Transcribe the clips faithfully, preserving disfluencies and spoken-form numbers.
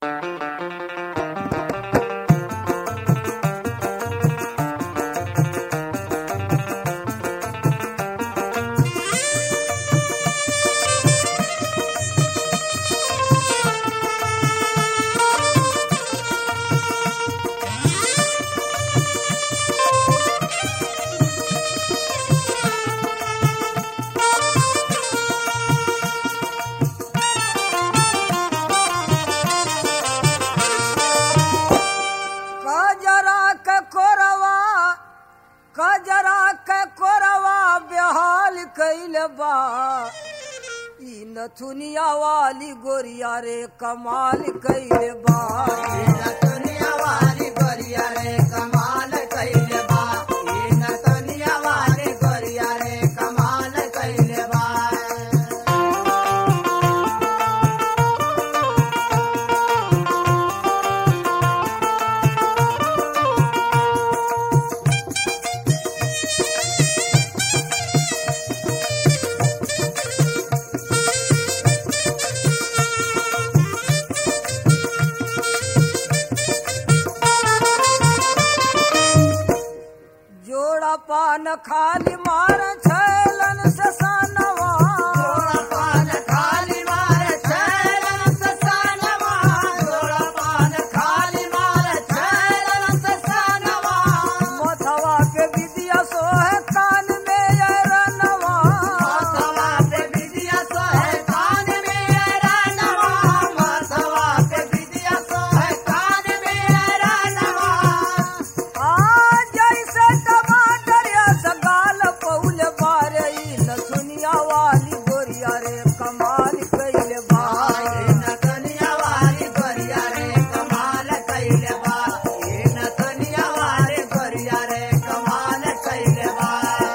नथुनिया वाली गोरिया रे कमाल कइले बा। नथुनिया वाली गोरिया रे कमाल कइले बा। नथुनिया वाली गोरिया रे कमाल कइले बा। पान खाली मार छैलन से सनवा। जोड़ा पान खाली मार छैलन से सनवा। जोड़ा पान खाली मार छैलन से सनवा। मथवा के विदिया सोहे कान में रनवा। मथवा के विदिया सोहे कान में रनवा। मथवा के विदिया सोहे कान में रनवा। आ जैसे टमाटर सगाल पौल बारई नथुनिया वाली गोरिया रे कमाल कइले बा। नथुनिया वाली गोरिया रे कमाल कइले बा। नथुनिया वाली गोरिया रे कमाल कइले बा।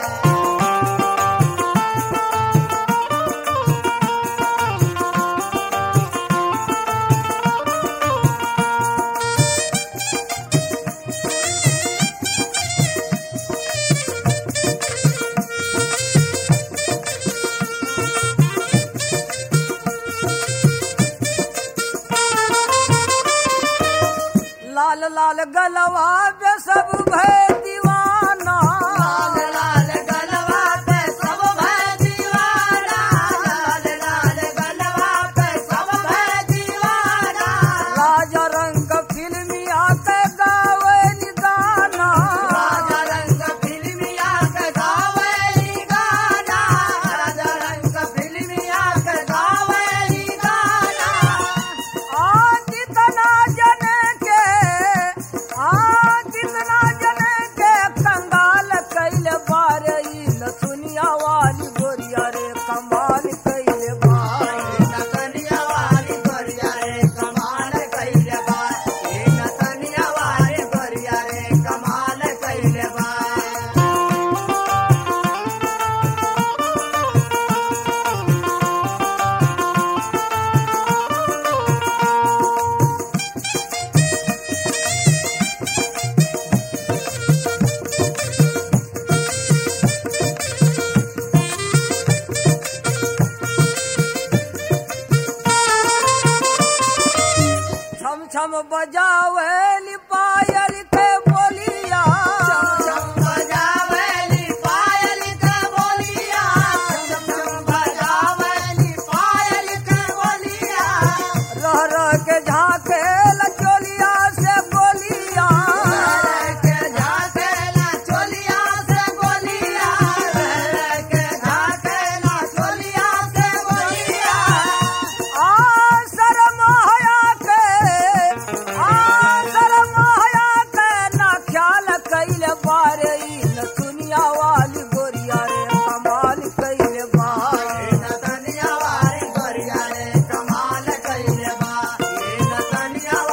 लाल लाल गलवा पे सब भय दीवाना। लाल लाल गलवा पे सब भय दीवाना। लाल लाल गलवा पे सब भय दीवाना। राजा रंग फिल्मिया के गावे निदाना। राजा रंग फिल्मिया के गावे गाना। राजा रंग फिल्मिया के गावे गाना। आ कितना जने के आ कितना जने के कंगाल कइले बारई नथुनिया वाली गोरिया रे कमाल कइले बा। नथुनिया वाली गोरिया रे कमाल कइले बा। नथुनिया वाली गोरिया रे कमाल कइले बा। छम छम बजावेली पायल के बोलिया। चम बजावेली पायल के बोलिया। चम बजावेली पायल के बोलिया। रह रह के झाके लचोलिया से बोलिया। रह के झाके ना चोलिया से बोलिया। रह के झाके ना चोलिया से बोलिया। आ शरम हया के आ शरम हया के ना ख्याल कइले बारई नथुनिया वाली गोरिया रे कमाल कइले बा। नथुनिया वाली गोरिया रे कमाल कइले बा। नथुनिया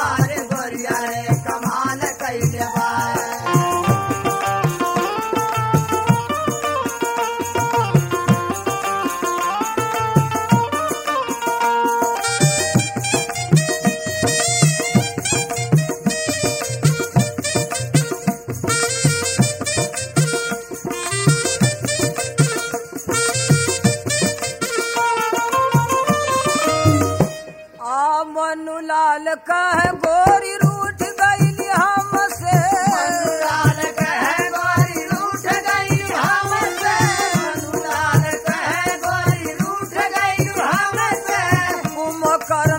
मनुलाल कह गोरी रूठ गई हमसे मनुलाल कह गोरी रूठ गई हमसे मनुलाल कह गोरी रूठ गई हमसे कुम कर